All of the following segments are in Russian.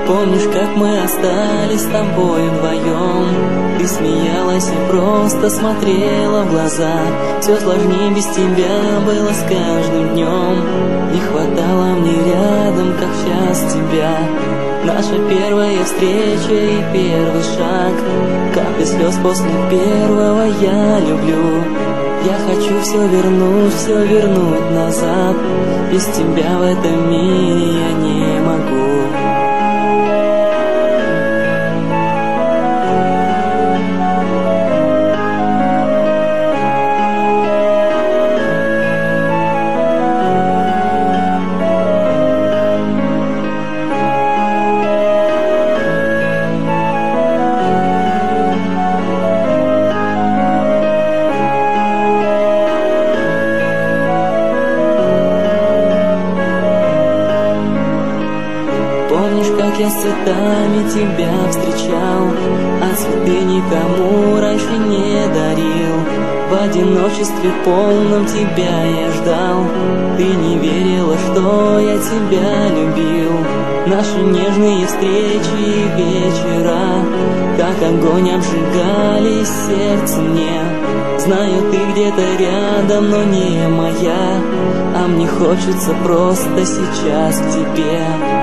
Помнишь, как мы остались с тобой вдвоем? Ты смеялась и просто смотрела в глаза. Все сложнее без тебя было с каждым днем. Не хватало мне рядом, как сейчас тебя. Наша первая встреча и первый шаг, капли слез после первого «я люблю». Я хочу все вернуть назад. Без тебя в этом мире я не могу. Помнишь, как я с цветами тебя встречал, а цветы никому раньше не дарил. В одиночестве полном тебя я ждал. Ты не верила, что я тебя любил. Наши нежные встречи и вечера, как огонь, обжигали сердце мне. Знаю, ты где-то рядом, но не моя, а мне хочется просто сейчас к тебе.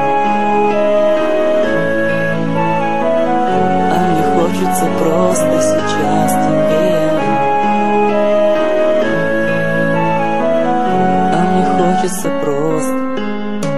Хочется просто сейчас тебе. А мне хочется просто